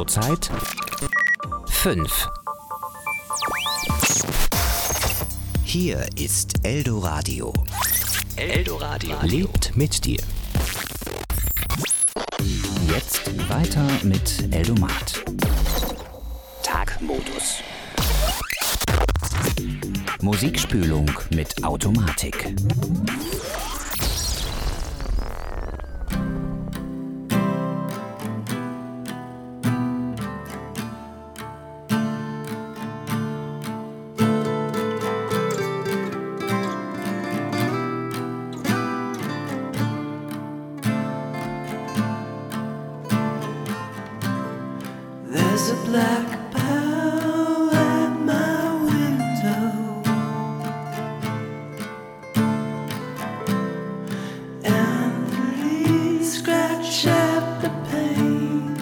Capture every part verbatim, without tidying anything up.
Uhrzeit fünf. Hier ist Eldoradio. Eldoradio lebt mit dir. Jetzt weiter mit Eldomat. Tagmodus. Musikspülung mit Automatik. There's a black bow at my window, and the leaves scratch at the pane.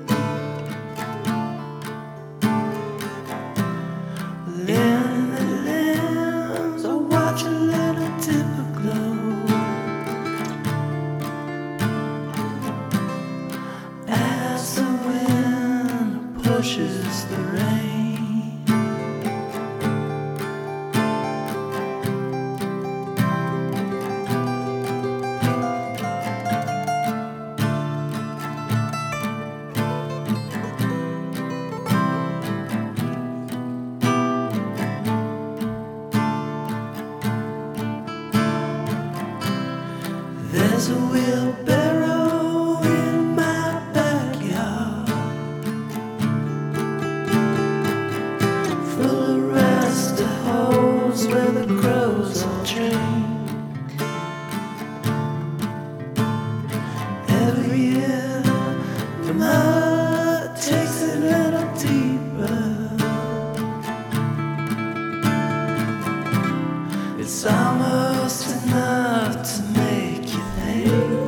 In the lens, I watch a little dipper glow as the wind pushes the rain. There's a wheelbarrow in my backyard, full of rusty holes where the crows all drink. Every year the mud takes it a little deeper. It's almost enough to make you think.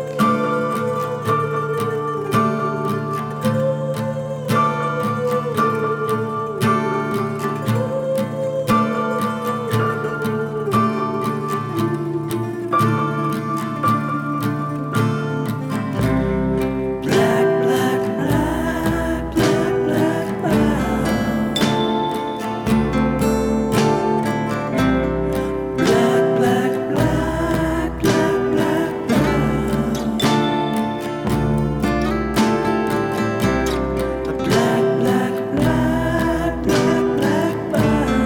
Black, black, black, black, black, brown. Black, black, black, black, black, brown. A black, black, black, black, black, brown.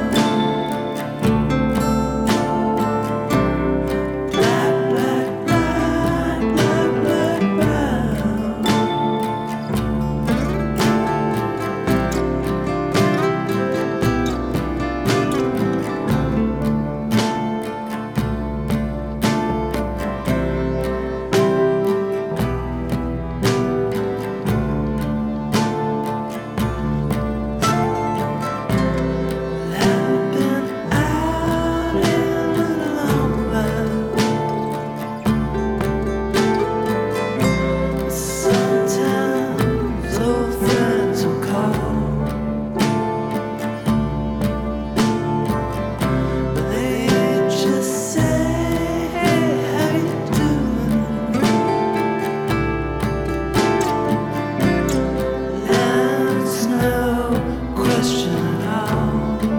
Black, black, black, black, black, brown. Haven't been out in a long while. Sometimes old friends will call, but they just say, "Hey, how you doing?" That's no question at all.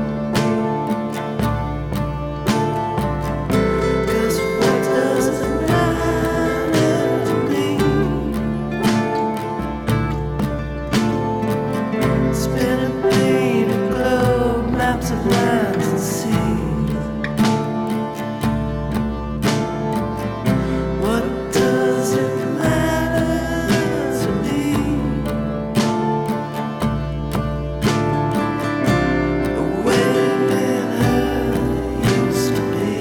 'Cause what does it matter to me? Spinning painted globe, maps of lands and seas. What does it matter to me? The way men used to be.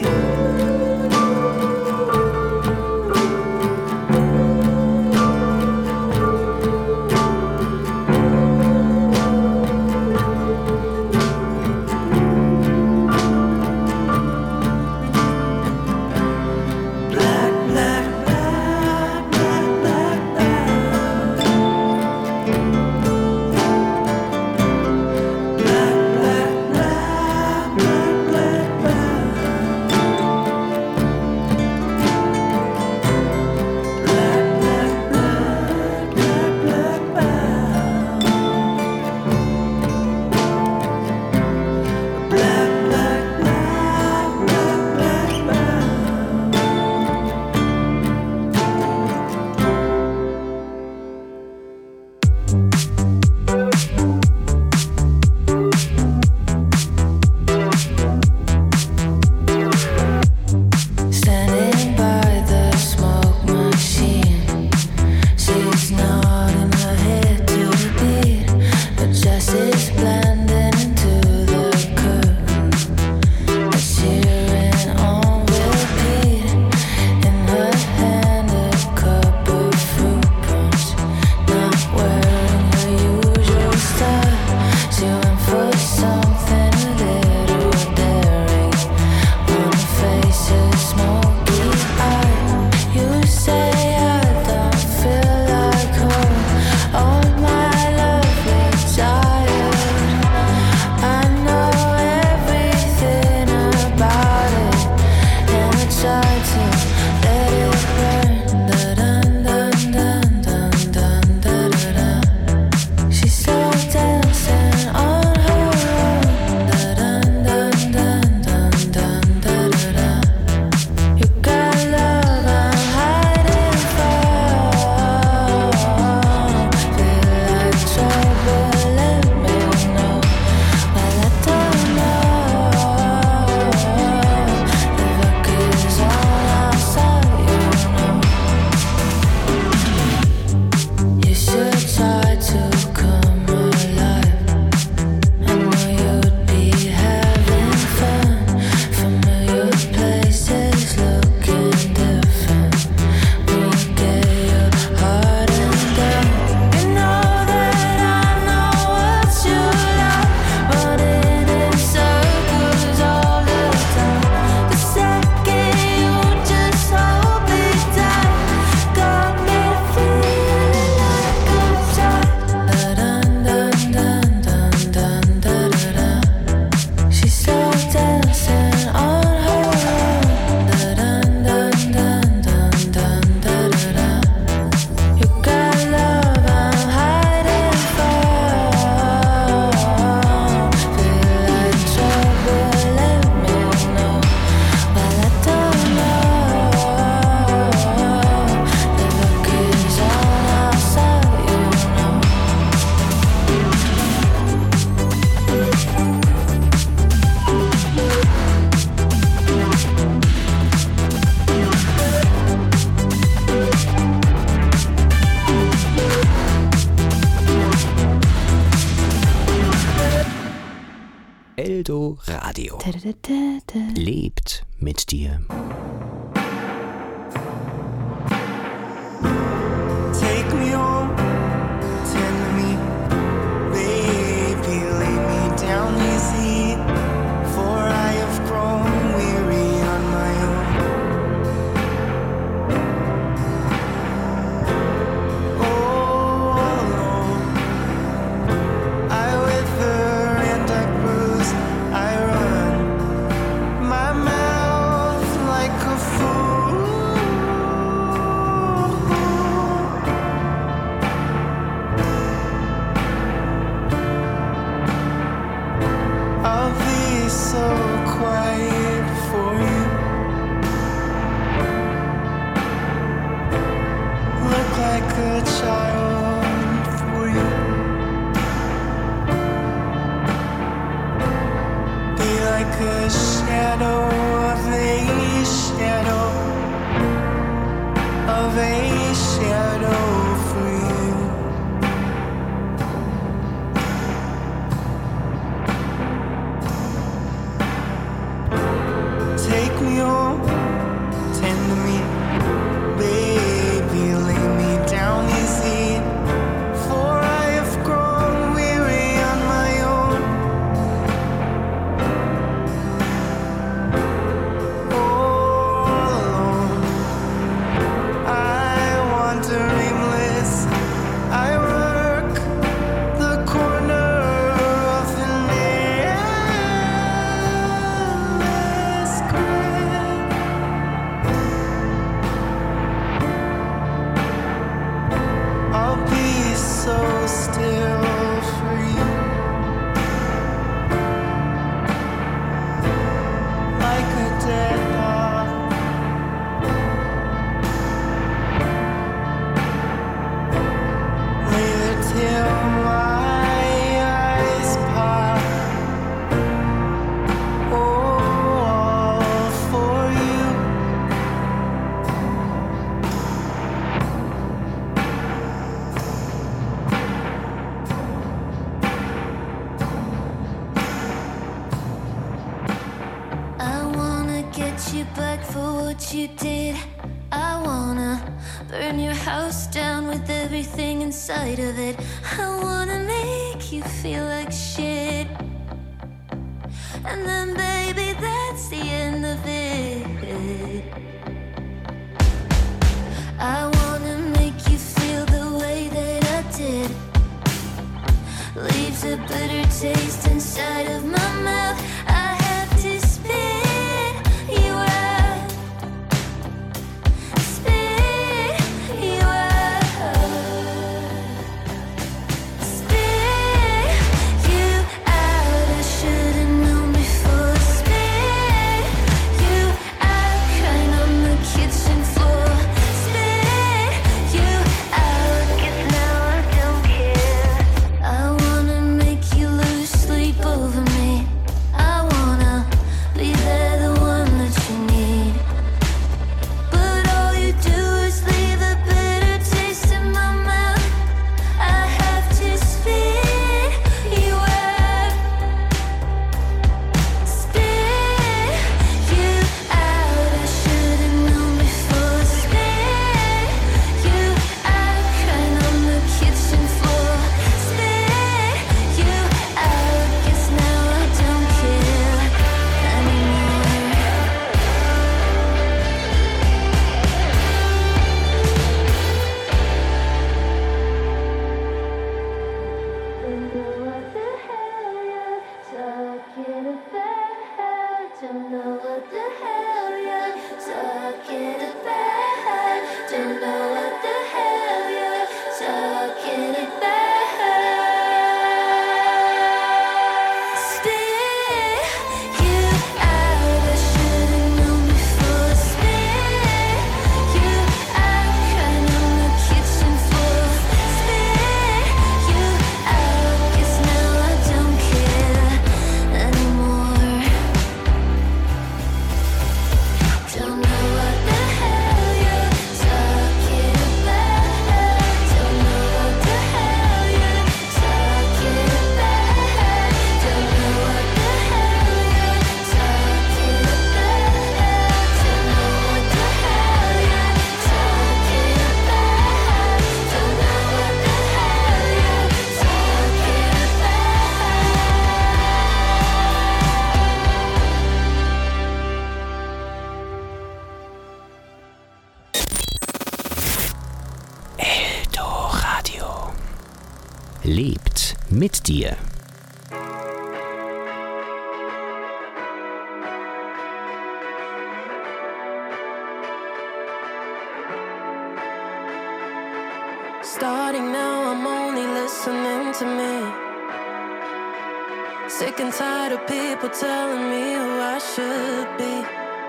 Eldo Radio. Lebt mit dir. Take me home, tend to me, baby, lay me down easy, for I have grown weary on my own. Oh, alone, I wither and I bruise, I run my mouth like a fool. I'll be so quiet for you. Look like a child for you. Be like a shadow of a shadow of a shadow for you. Take me home, tend to me, baby, lay me down easy, for I have grown weary on my own. All alone, I wander aimless, I work the corner of an endless grid. I'll be so still for you, like a dead dog. Lay there till my eyes pop. Oh, all for you. I wanna get you back for what you did. I wanna burn your house down with everything inside of it. I wanna make you feel like shit. And then baby, that's the end of it. I wanna make you feel the way that I did. Leaves a bitter taste inside of my mouth. I have to spit you out. Spit you out. Spit you out. I should've known before. Spit you out. Crying on the kitchen floor. Spit you out. 'Cause now I don't care. I wanna make you lose sleep over me. mit dir. Starting now, I'm only listening to me. Sick and tired of people telling me who I should be.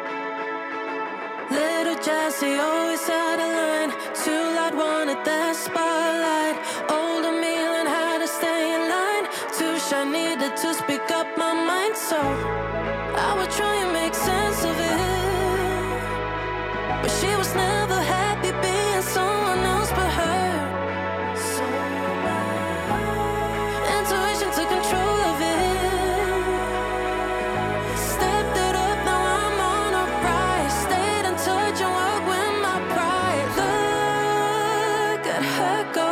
Little Jessie always had a line. Too loud, wanted that spotlight. Older me learned how to stay in line. Too shy, needed to speak up my mind. So I would try and make sense of it, but she was never happy being someone else but her. So intuition took control of it. Stepped it up, now I'm on a rise. Stayed in touch and worked with my pride. Look at her go.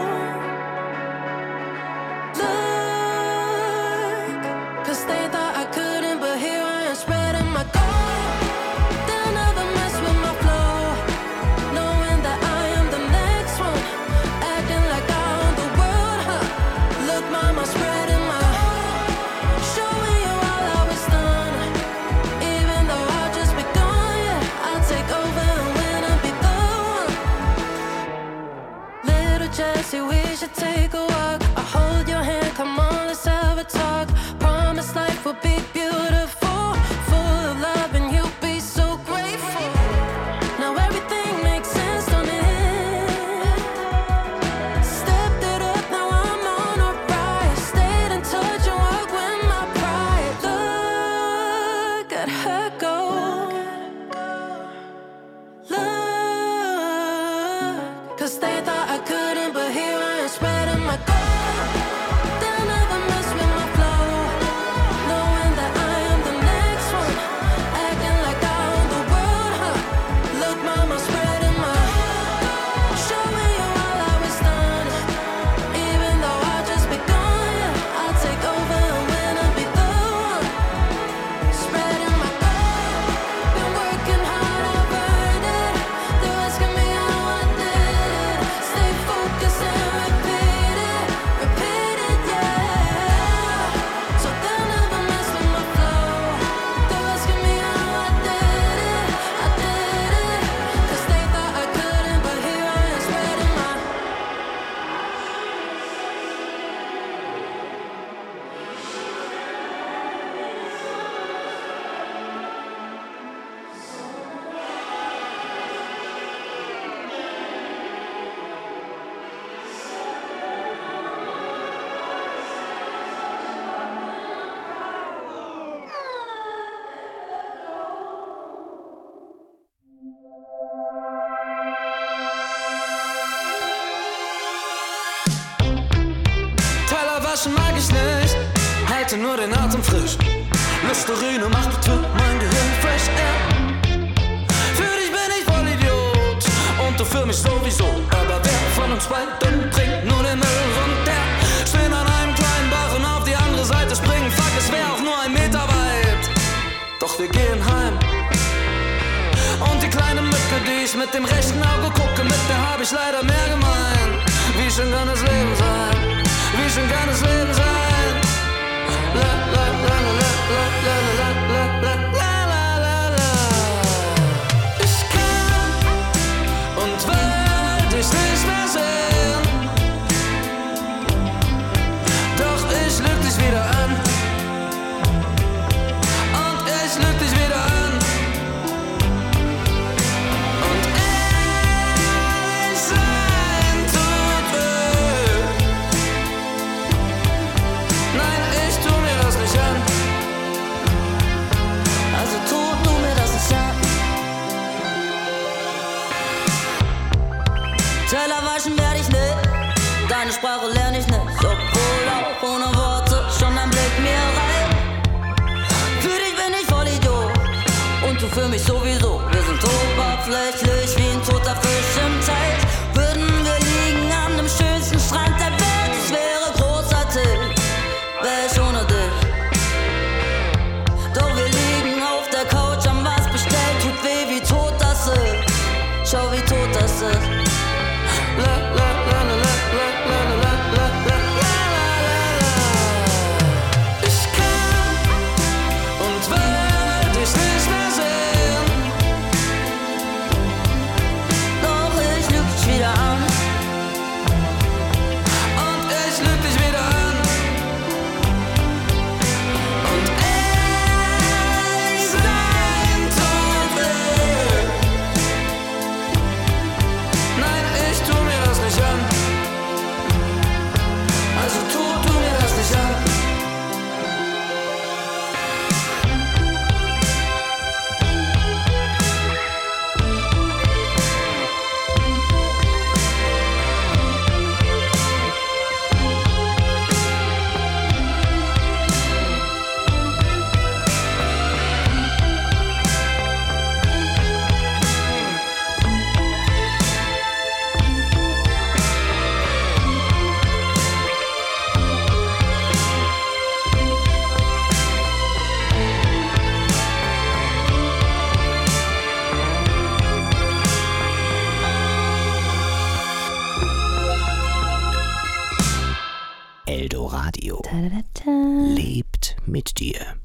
Look, 'cause they thought I couldn't, but here I am spreading my gold. They'll never mess with my flow, knowing that I am the next one, acting like I own the world, huh? Look, mama, spreading my, showing you all how it's done. Even though I've just begun, yeah, I'll take over and win and be the one. Little Jessie, we should take a walk. I'll hold your hand, come on, let's have a talk. Promise life will be beautiful, full of love, and you'll be so grateful. Now everything makes sense, don't it? Stepped it up, now I'm on a rise. Stayed in touch and worked with my pride. Look at her go. Look, 'cause they thought I couldn't, but here I am spreading my gold. They'll never mess with my flow, knowing that I am the next one, acting like I own the world, huh? Look, mama, spreading my, showing you all how it's done. Even though I just begun, yeah, I'll take over and win and be the one. Spreading my gold, been working hard, I've earned it. They're asking me how I did it. Stay focused and repeat it, repeat it, yeah. So they'll never mess with my flow. They're asking me how I did it, I did it. 'Cause they thought I couldn't, but here I am spreading my. Teller waschen mag ich nicht, halte nur den Atem frisch. Listerine macht für mein Gehirn fresh air. Für dich bin ich voll Idiot und du für mich sowieso. Aber wer von uns beiden trinkt nur den Müll runter? Stehen an einem kleinen Bach und auf die andere Seite springen. Fuck, es wär auch nur ein Meter weit. Doch wir gehen heim. Und die kleine Mücke, die ich mit dem rechten Auge gucke, mit der hab ich leider mehr gemein. Wie schön kann das Leben sein? Wie schön kann das Leben sein? La la la la la la la la la la la la la. Ich kann und will dich nicht mehr sehen, doch ich lüg dich wieder an. Und ich lüg dich wieder an. Und ehrlich sein tut weh. Nein, ich tu mir das nicht an. Also tu du mir das nicht an. Teller waschen werd ich nicht, deine Sprache lerne ich nicht. Obwohl auch ohne Worte schon ein Blick mir reicht. Für dich bin ich voll Idiot und du für mich sowieso. Wir sind oberflächlich wie ein toter Fisch im Teich. Würden wir liegen an dem schönsten Strand der Welt, es wäre großartig, wär ich ohne dich. Doch wir liegen auf der Couch Radio lebt mit dir.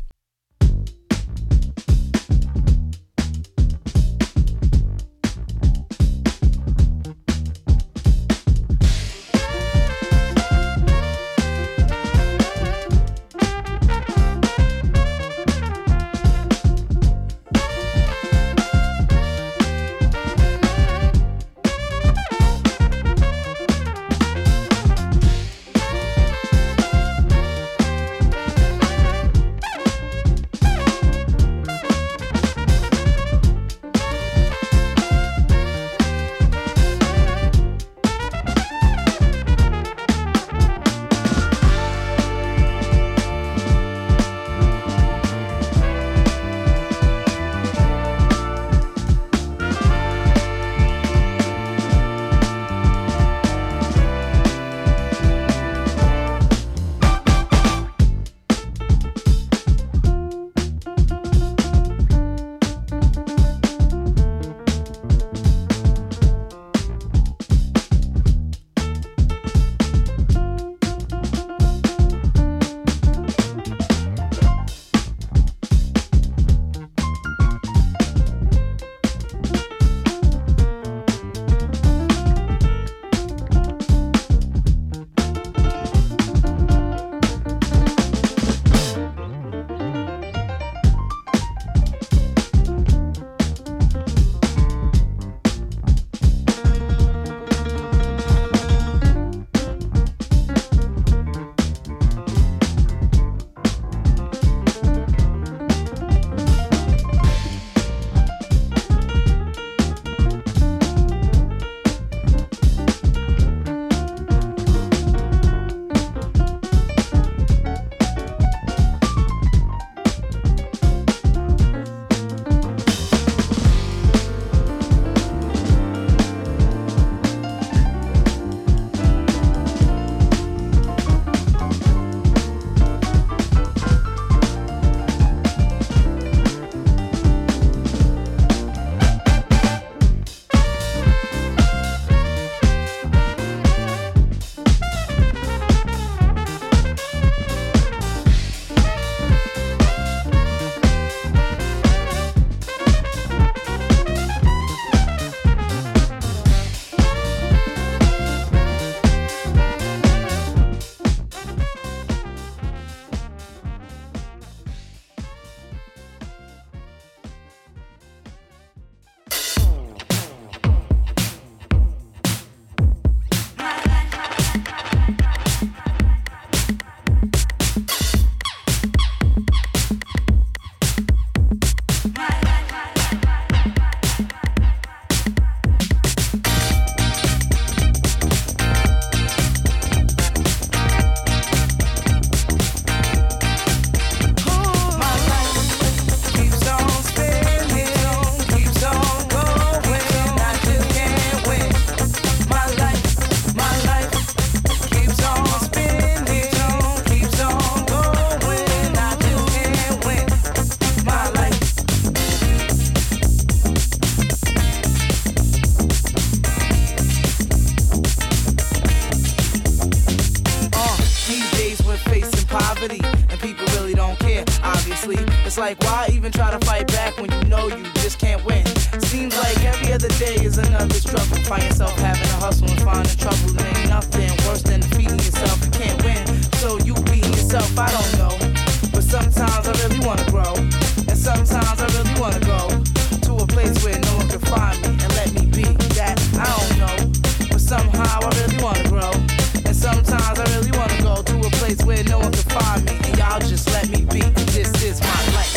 like, why even try to fight back when you know you just can't win? Seems like every other day is another struggle. Find yourself having to hustle and finding trouble. There ain't nothing worse than defeating yourself. You can't win, so you beating yourself. I don't know, but sometimes I really wanna grow, and sometimes I really wanna go to a place where no one can find me and let me be that. I don't know, but somehow I really wanna grow, and sometimes I really wanna go to a place where no one can find me, and y'all just let me be. This is my life.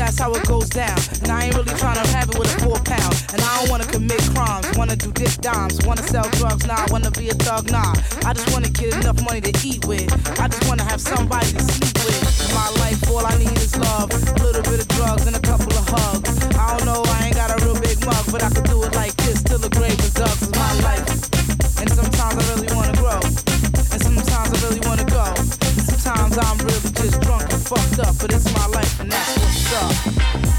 that's how it goes down. And I ain't really trying to have it with a four pound. And I don't wanna commit crimes, wanna do dick dimes, wanna sell drugs, nah, wanna be a thug, nah. I just wanna get enough money to eat with. I just wanna have somebody to sleep with. In my life, all I need is love, a little bit of drugs and a couple of hugs. I don't know, I ain't got a real big mug, but I could do it like this till the grave is up. It's my life, and sometimes I really wanna grow, and sometimes I really wanna go. And sometimes I'm really just drunk and fucked up, but it's my life and that's what's up.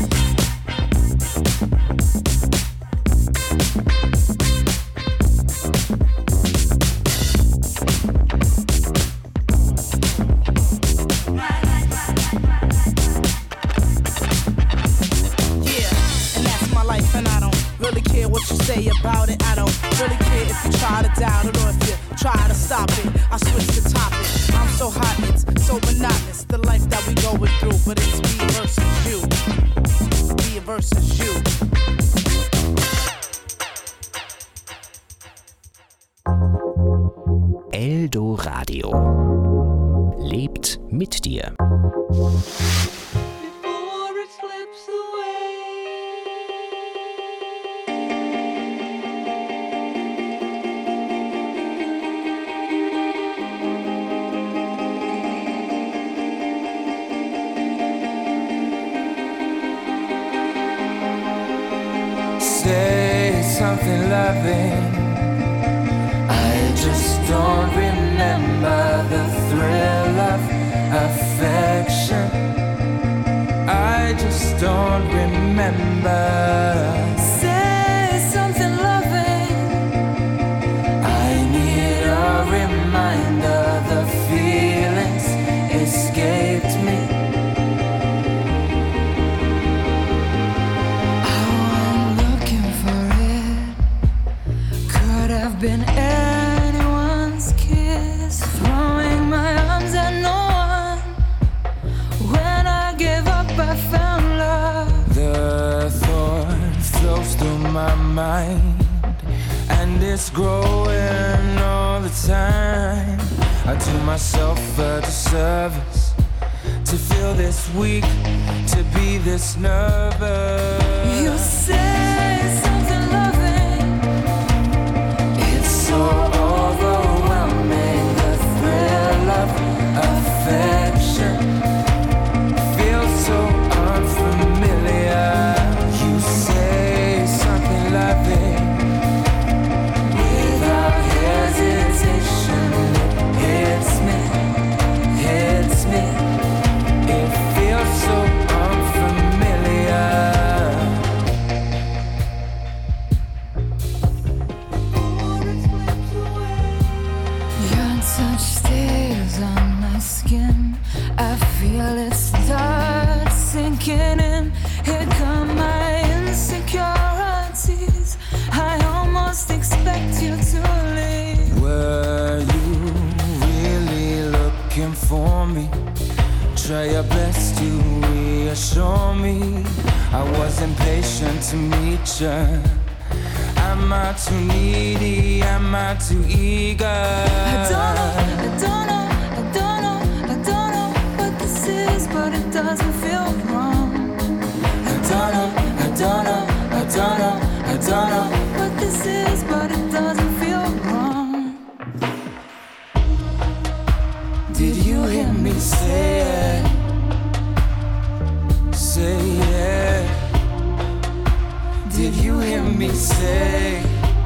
Say about it, I don't really care if you try to doubt it or if you try to stop it. I switch the topic. I'm so hot, it's so monotonous. The life that we going through, but it's me versus you. Me versus you. Eldoradio lebt mit dir. Say something loving. I just don't remember the thrill of affection. I just don't remember. Say something loving. I need a reminder. The feelings escaped me. Been anyone's kiss, throwing my arms at no one. When I gave up, I found love. The thought flows through my mind, and it's growing all the time. I do myself a disservice to feel this weak, to be this nervous. You say something loving. So overwhelming, the thrill of affection feels so unfamiliar. You say something loving without hesitation. It hits me, hits me. It feels so unfamiliar. I feel it start sinking in. Here come my insecurities. I almost expect you to leave. Were you really looking for me? Try your best to reassure me. I was impatient to meet you. Am I too needy? Am I too eager? I don't know, I don't know. But it doesn't feel wrong. I don't know, I don't know, I don't know, I don't know what this is, but it doesn't feel wrong. Did you hear me say it? Say it. Did you hear me say?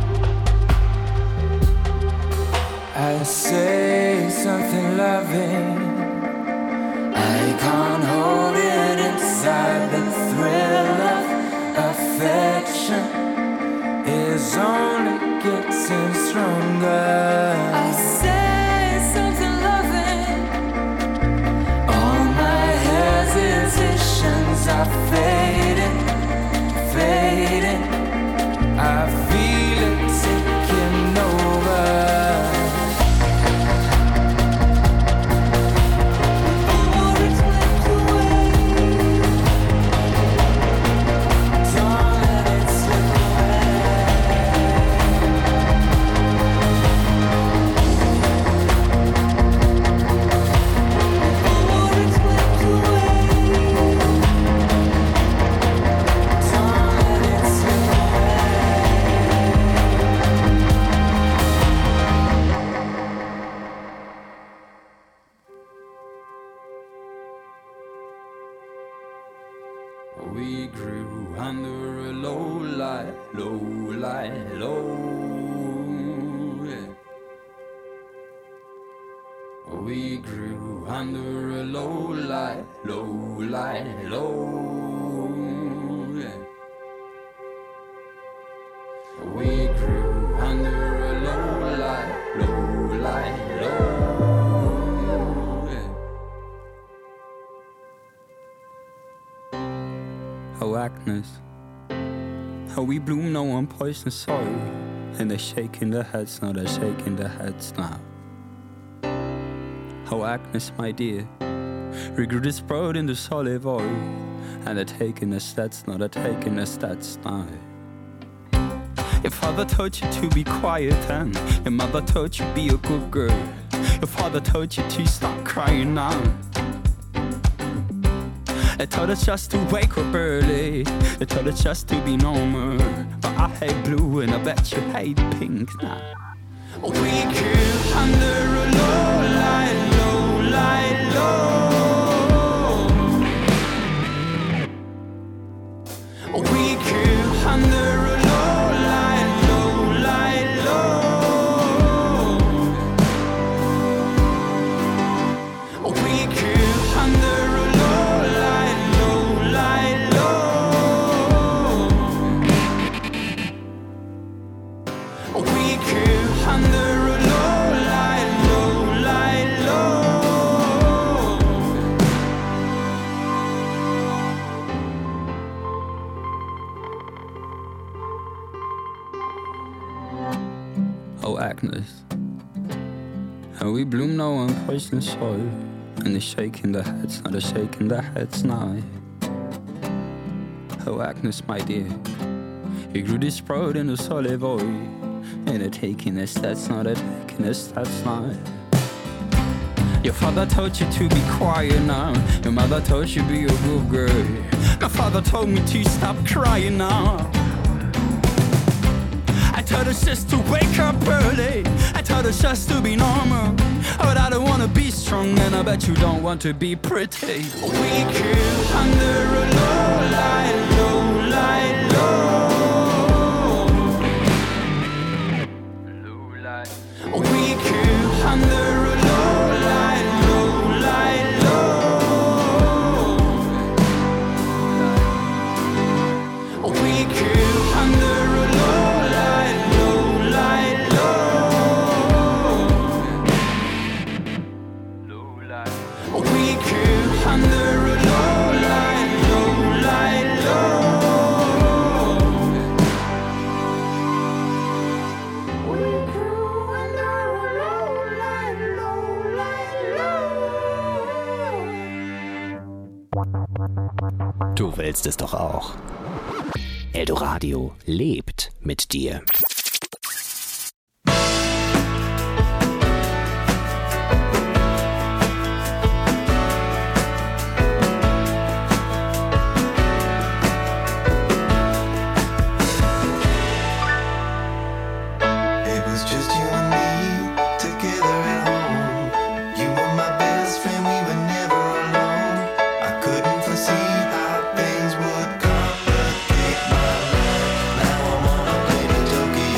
I say something loving. I can't hold it inside. The thrill of affection is only getting stronger. I say something loving. All my hesitations are fading, fading. I feel it taking over. We grew under a low light, low light, low. Yeah. We grew under a low light, low light, low. Yeah. We grew under a low light, low light, low. Yeah. Oh, Agnes, how we bloom now on poison soil, and they're shaking their heads now, they're shaking their heads now. Oh, Agnes, my dear, we grew this sprout in the olive oil, and they're taking the stats now, they're taking the stats now. Your father told you to be quiet and your mother told you be a good girl. Your father told you to stop crying now. They told us just to wake up early, they told us just to be normal. But I hate blue and I bet you hate pink now. We grew under a low light, low light, low. We grew under a low light, low light, low. We grew under a low light, low light, low. We grew under a low light, low light, low. Oh, Agnes, how we bloom now on poison soil, and they're shaking their heads, now they're shaking their heads now. Oh, Agnes, my dear, you grew this sprout in the olive oil, and they're taking their stats now, they're taking their stats now. Your father told you to be quiet now, your mother told you to be a good girl. My father told me to stop crying now. I told us just to wake up early, I told us just to be normal. But I don't wanna be strong and I bet you don't want to be pretty. We grew under a low light, low light, low. Low light. We grew under a low light, low light, low. We grew under a low light, low light, low. Low light. We grew under a low light, low light, low. We grew under a low light, low light, low. Du willst es doch auch. Eldoradio lebt mit dir. It was just you and me together at home. You were my best friend, we were never alone. I couldn't foresee how things would complicate my life. Now I'm on a plane to Tokyo.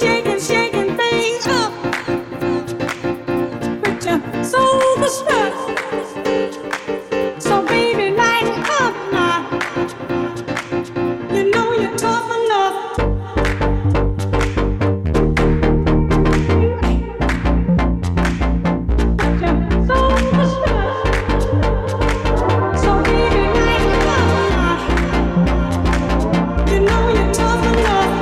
shaking, shaking things up. Put your soul to strut. So baby, lighten up now. You know you're tough enough. Put your soul to strut. So baby, lighten up now. You know you're tough enough.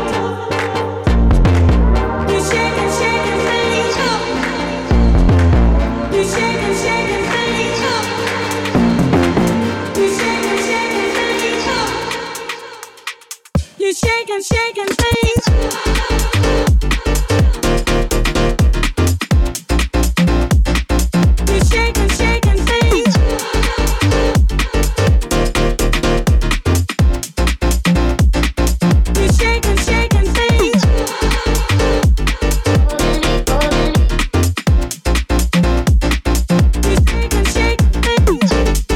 You shaking, shaking things up. You shaking, shaking things up. You shaking, shaking things up. You shaking, shaking things. You shaking, shaking things. You shaking, shaking things. You shaking, shaking things.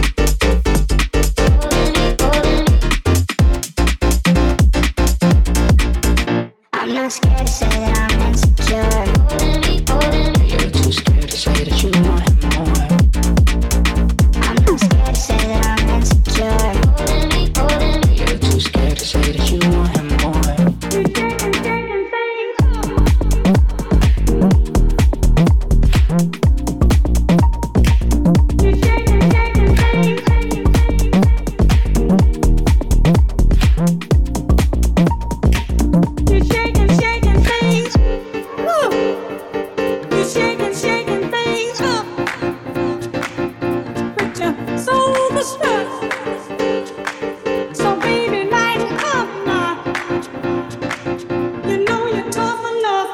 I'm not scared to say that I'm insecure. You're too scared to say that you want him more. I'm not scared to say that I'm insecure. You're too scared to say that you want him more. You shaking, shaking things. You shaking, shaking things. You shaking, shaking things. Woo. You shaking, shaking things up. Put your soul to strut. So baby, lighten up now. You know you're tough enough.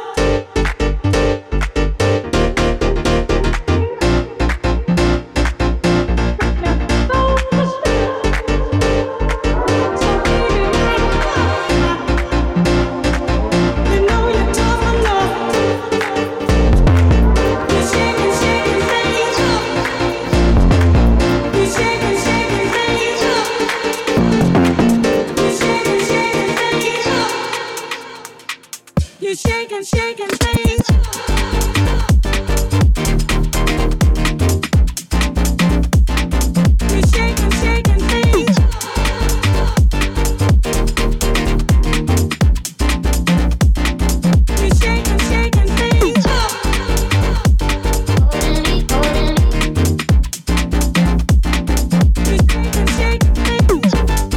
You're shaking, shaking things. You're shaking, shaking things. You're shaking, shaking things. You're shaking, shaking things.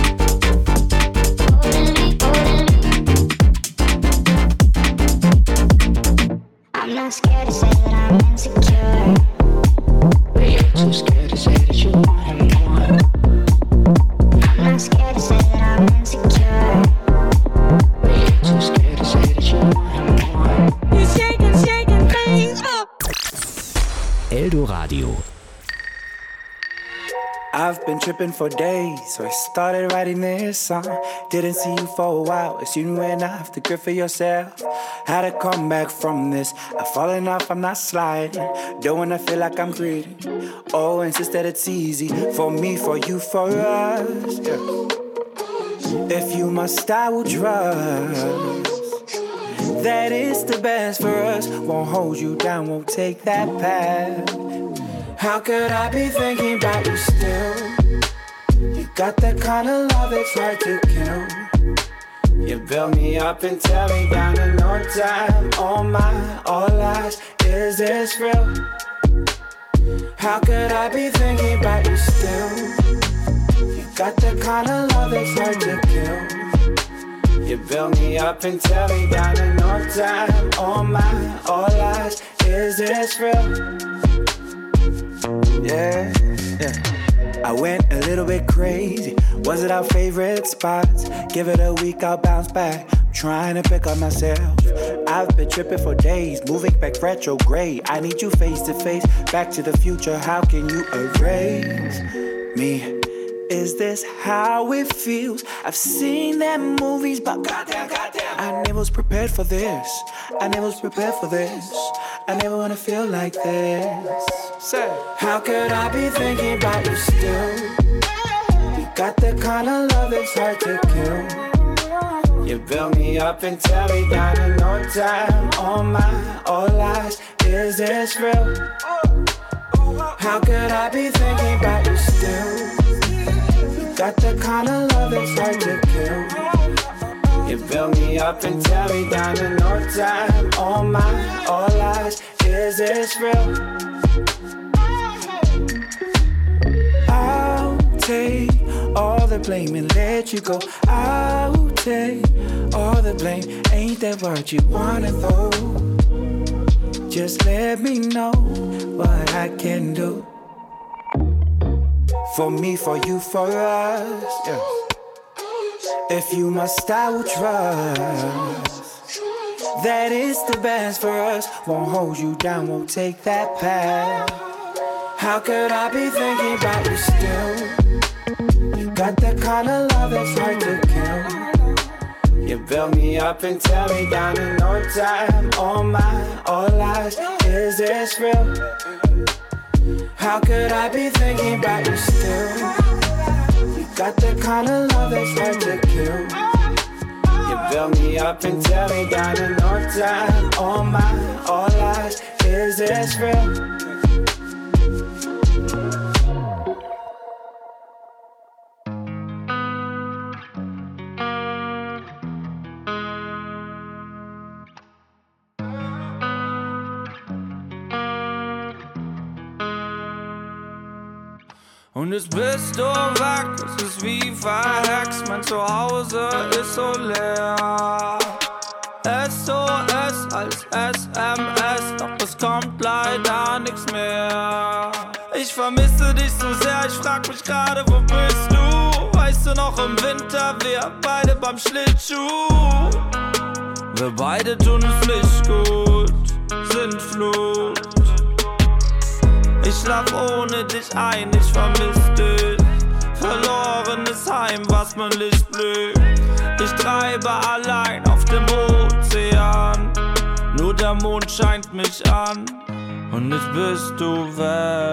I'm not scared to say that I'm insecure. You're too scared to say that you want him more. I'm not scared to say that I'm insecure. You're too scared to say that you want him more. You're shaking, shaking things up. Eldoradio. I've been tripping for days, so I started writing this song. Didn't see you for a while, as you went off the grip for yourself. Had to come back from this. I've fallen off, I'm not sliding. Don't wanna feel like I'm greedy. Oh, insist that it's easy for me, for you, for us. Yeah. If you must, I will trust that it's the best for us. Won't hold you down, won't take that path. How could I be thinking about you still? You got that kind of love that's hard to kill. You build me up and tear me down in no time. Oh my, all lies, is this real? How could I be thinking about you still? You got that kind of love that's hard to kill. You build me up and tear me down in no time. Oh my, all lies, is this real? Yeah, yeah. I went a little bit crazy. Was it our favorite spots? Give it a week, I'll bounce back. I'm trying to pick up myself. I've been tripping for days, moving back retrograde. I need you face to face, back to the future. How can you erase me? Is this how it feels? I've seen them movies, but goddamn, goddamn, I never was prepared for this. I never was prepared for this. I never wanna feel like this. Say, how could I be thinking about you still? You got the kind of love that's hard to kill. You build me up and tear me down in no time. All my, all lies, is this real? How could I be thinking about you still? You got the kind of love that's hard to kill. You build me up and tear me down in no time. All my, all lies, is this real? I'll take all the blame and let you go. I'll take all the blame. Ain't that what you wanna though? Just let me know what I can do. For me, for you, for us, yeah. If you must, I will trust that it's the best for us. Won't hold you down, won't take that path. How could I be thinking about you still? You got that kind of love that's hard to kill. You build me up and tear me down in no time. All my, all lies, is this real? How could I be thinking about you still? You got that kind of love that's hard to kill. You build me up and tear me down in no time. All my, all lies, is this real? Und jetzt bist du weg, es ist wie verhext, mein Zuhause ist so leer. S O S als S M S, doch es kommt leider nichts mehr. Ich vermisse dich so sehr, ich frag mich gerade, wo bist du? Weißt du noch im Winter, wir beide beim Schlittschuh. Wir beide tun es nicht gut, sind Flut. Ich schlaf ohne dich ein, ich vermiss dich. Verlorenes Heim, was mein Licht blüht. Ich treibe allein auf dem Ozean. Nur der Mond scheint mich an. Und jetzt bist du weg.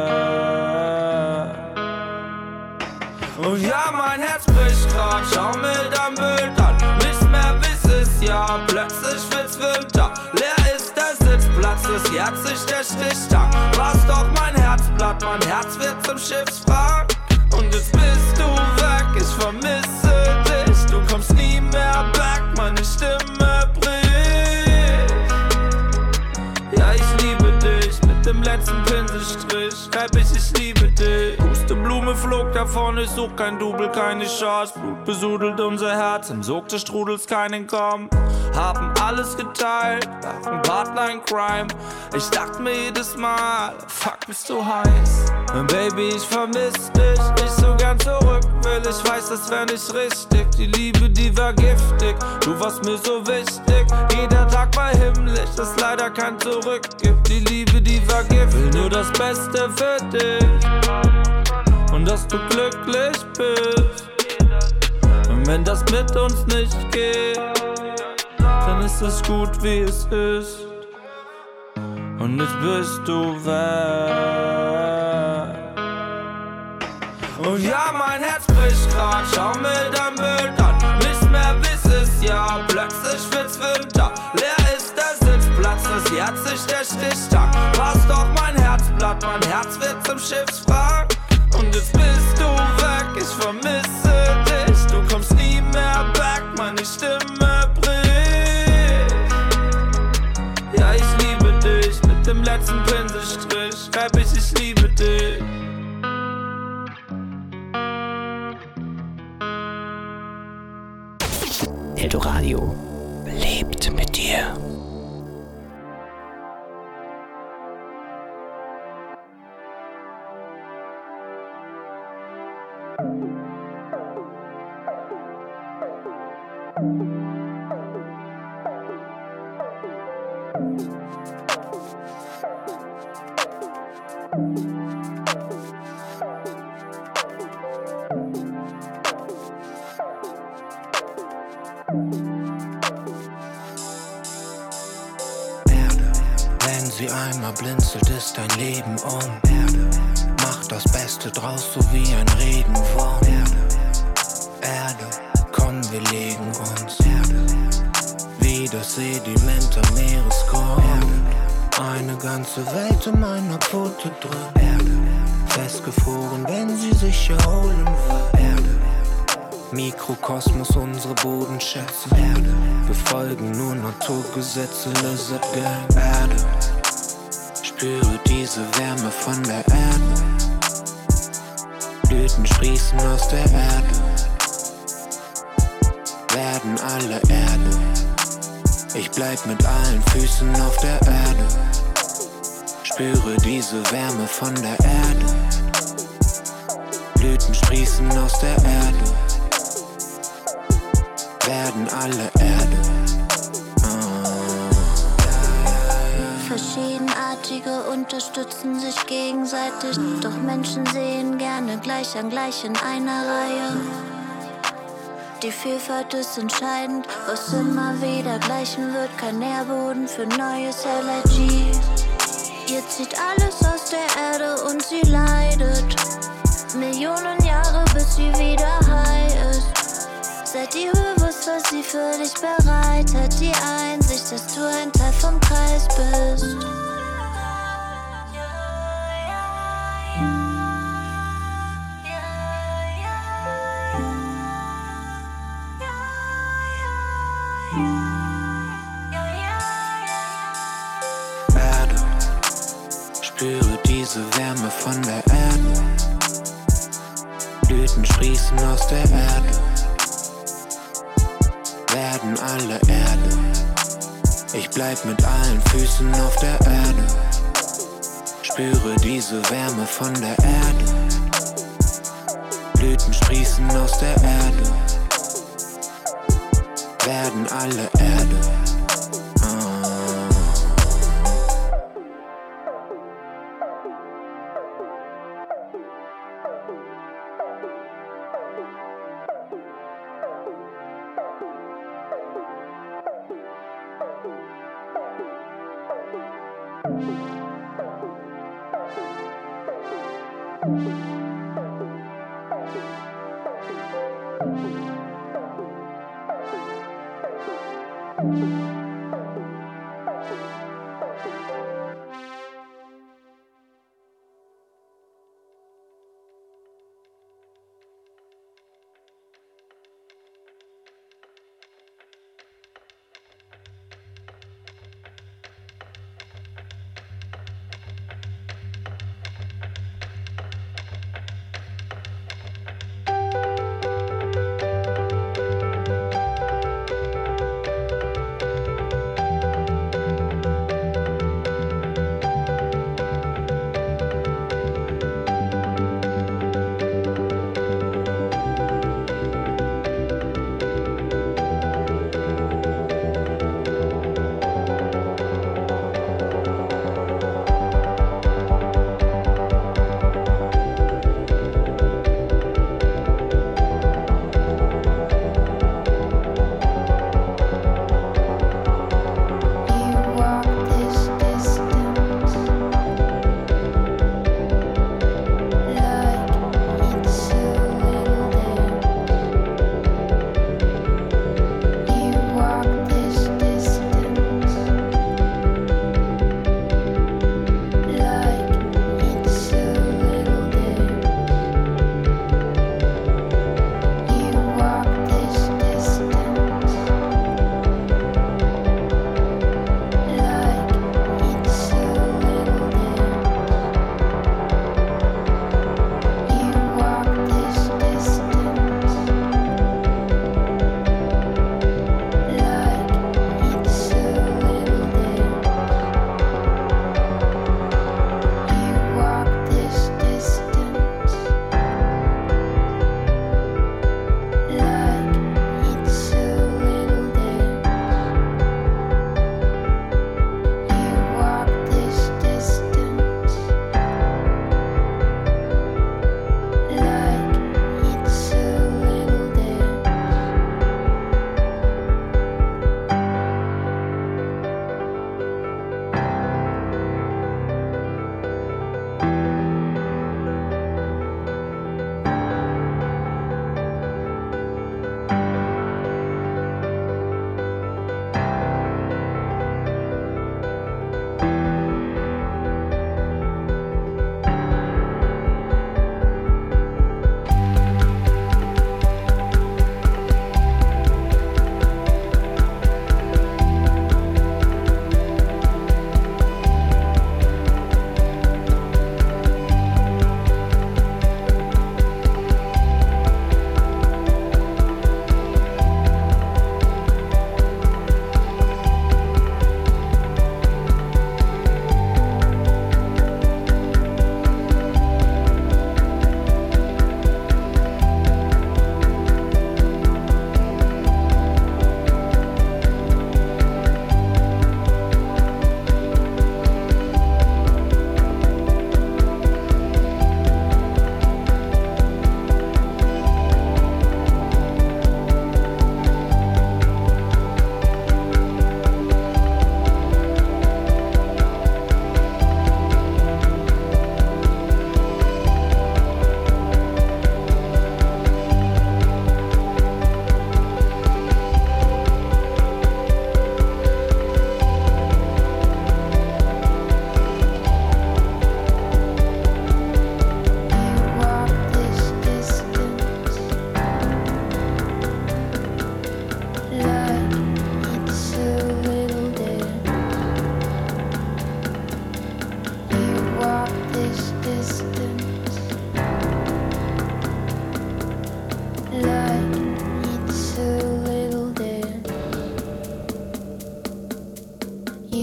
Und ja, mein Herz bricht grad, schau mir dein Bild an. Nichts mehr wiss es ja, plötzlich wird's Winter. Leer ist der Sitzplatz, es jährt sich der Stichtag. War's doch mein Herzblatt, mein Herz wird zum Schiffswrack. Und jetzt bist du weg, ich vermisse dich. Du kommst nie mehr back, meine Stimme bricht. Ja, ich liebe dich, mit dem letzten Pinselstrich schreib ich, ich liebe dich. Pusteblume flog davon, ich such kein Double, keine Chance. Blut besudelt unser Herz, im Sog des Strudels kein Entkommen. Haben alles geteilt, waren Partner in Crime. Ich dachte mir jedes Mal, fuck, bist du heiß. Und Baby, ich vermiss dich, ich so gern zurück will. Ich weiß, das wär nicht richtig, die Liebe, die war giftig. Du warst mir so wichtig, jeder Tag war himmlisch, das leider kein Zurück gibt. Die Liebe, die war giftig, will nur das Beste für dich. Und dass du glücklich bist. Und wenn das mit uns nicht geht, dann ist es gut, wie es ist. Und jetzt bist du weg. Und ja, mein Herz bricht grad, schau mir dein Bild an. Nichts mehr wiss es ja, plötzlich wird's Winter. Leer ist der Sitzplatz, es jährt sich der Stichtag. War's doch mein Herzblatt, mein Herz wird zum Schiffswrack. Und jetzt bist du weg, ich vermisse dich. Du kommst nie mehr back, meine Stimme bricht. Ja, ich liebe dich, mit dem letzten Pinselstrich schreib ich, ich liebe dich. Eldoradio lebt mit dir. Wenn sie einmal blinzelt, ist dein Leben um. Erde, mach das Beste draus, so wie ein Regenwurm. Erde, Erde, komm, wir legen uns. Erde, das Sediment am Meeresgrund. Erde, eine ganze Welt in meiner Pfote drin. Erde, festgefroren, wenn sie sich erholen will. Erde, Mikrokosmos, unsere Bodenschätze. Erde, befolgen nur Naturgesetze, Lizard Gang. Erde, spüre diese Wärme von der Erde. Blüten sprießen aus der Erde, werden alle Erde. Ich bleib mit allen Füßen auf der Erde. Spüre diese Wärme von der Erde. Blüten sprießen aus der Erde, werden alle Erde. Verschiedenartige unterstützen sich gegenseitig, doch Menschen sehen gerne gleich an gleich in einer Reihe. Die Vielfalt ist entscheidend, was immer wieder gleichen wird, kein Nährboden für neues L I G. Ihr zieht alles aus der Erde und sie leidet Millionen Jahre, bis sie wieder high ist. Seid ihr bewusst, was sie für dich bereitet? Die Einsicht, dass du ein Teil vom Kreis bist. Erde, spüre diese Wärme von der Erde. Blüten sprießen aus der Erde, werden alle Erde. Ich bleib mit allen Füßen auf der Erde. Spüre diese Wärme von der Erde. Blüten sprießen aus der Erde, werden alle Erde. Thank you.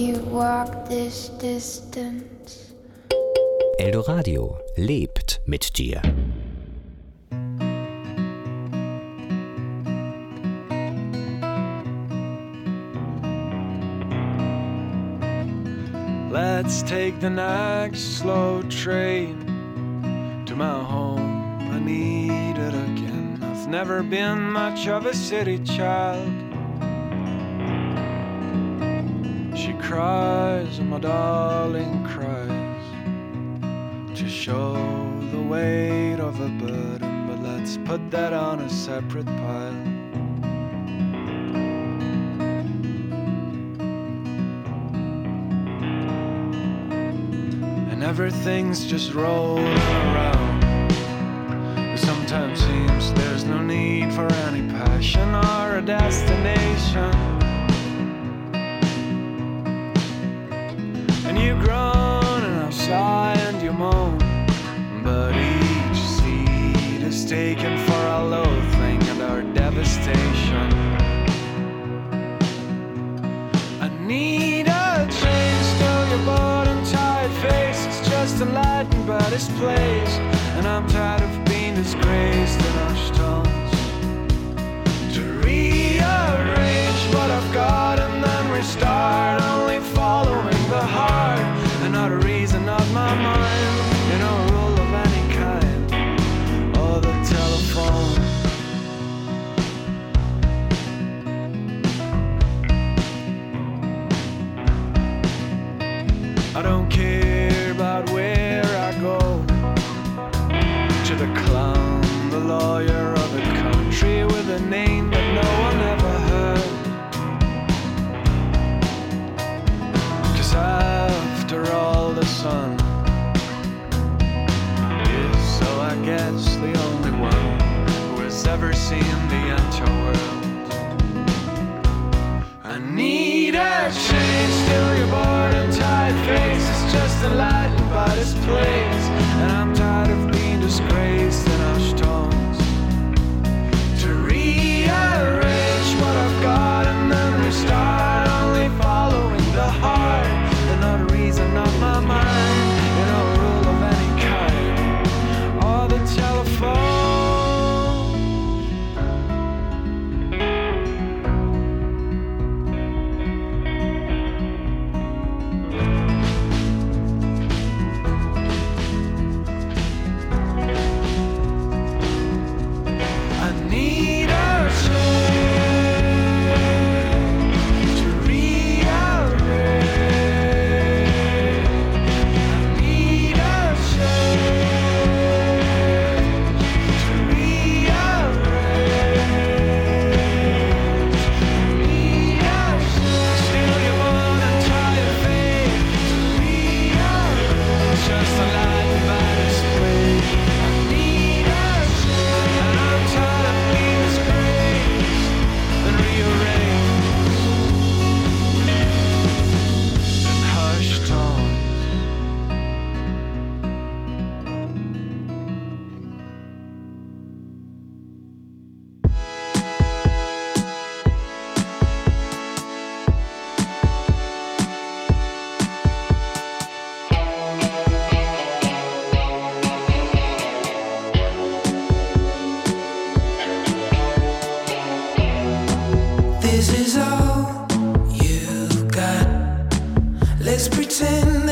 you walk this distance. Eldoradio lebt mit dir. Let's take the next slow train to my home. I need it again. I've never been much of a city child. She cries and my darling cries to show the weight of a burden, but let's put that on a separate pile. Everything's just rolling around. It sometimes seems there's no need for any passion or a destination. And you groan and I sigh and you moan, but each seed is taken for our loathing and our devastation. I need a change, still your bored and tired face just enlightened by this place, and I'm tired of being disgraced in our stones. To rearrange what I've got and then restart, only following the heart and not a reason, not my mind, you know, a rule of any kind, or the telephone. I don't care about where I go, to the clown, the lawyer, or the country with a name that no one ever heard. 'Cause after all the sun is, so I guess, the only one who has ever seen the entire world. I need a change, still you're bored and tired face is just enlightened by this place, and I'm tired of being disgraced in our stones. To rearrange what I've got and then restart, only following the heart and not a reason, not my mind, you know, a rule of any kind, or the telephone. This is all you got. Let's pretend